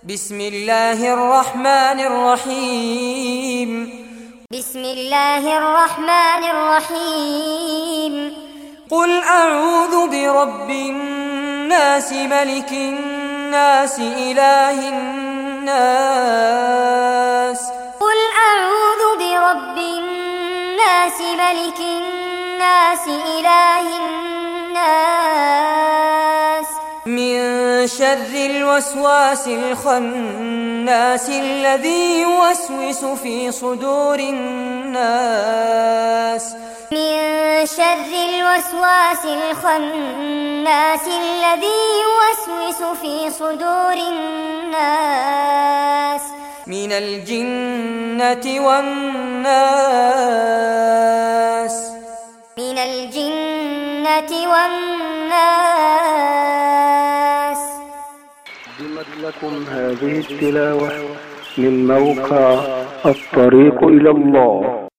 بسم الله الرحمن الرحيم بسم الله الرحمن الرحيم قل أعوذ برب الناس ملك الناس إله الناس قل أعوذ برب الناس ملك الناس إله الناس من شر الوسواس الخناس الذي يوسوس في صدور الناس من شر الوسواس الخناس الذي يوسوس في صدور الناس من الجنة والناس من الجنة والناس. قدمت لكم هذه التلاوة من موقع الطريق إلى الله.